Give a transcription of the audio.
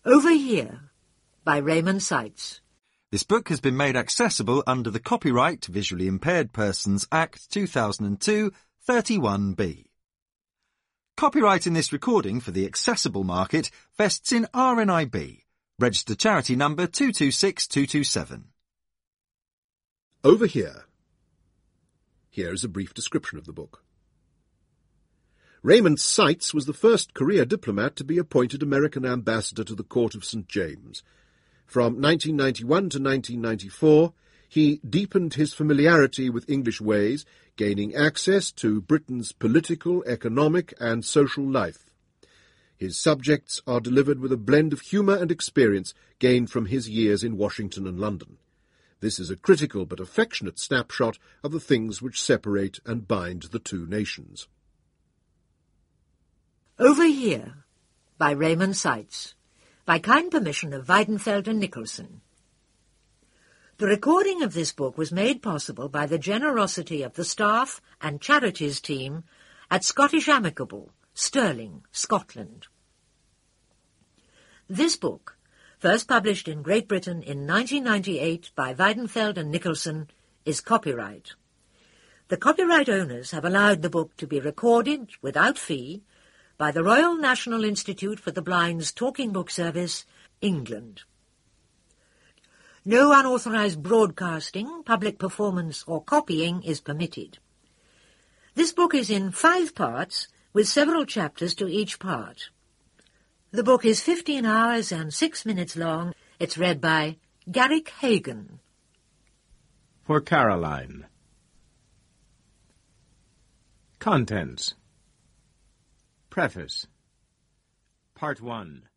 Over Here by Raymond Seitz. This book has been made accessible under the Copyright Visually Impaired Persons Act 2002 31B. Copyright in this recording for the accessible market vests in RNIB, registered charity number 226227. Over Here. Here is a brief description of the book. Raymond Seitz was the first career diplomat to be appointed American ambassador to the Court of St. James. From 1991 to 1994, he deepened his familiarity with English ways, gaining access to Britain's political, economic and social life. His subjects are delivered with a blend of humour and experience gained from his years in Washington and London. This is a critical but affectionate snapshot of the things which separate and bind the two nations. Over Here by Raymond Seitz, by kind permission of Weidenfeld and Nicholson. The recording of this book was made possible by the generosity of the staff and charities team at Scottish Amicable, Stirling, Scotland. This book, first published in Great Britain in 1998 by Weidenfeld and Nicholson, is copyright. The copyright owners have allowed the book to be recorded without fee by the Royal National Institute for the Blind's Talking Book Service, England. No unauthorised broadcasting, public performance or copying is permitted. This book is in 5 parts, with several chapters to each part. The book is 15 hours and 6 minutes long. It's read by Garrick Hagan. For Caroline. Contents. Preface. Part 1.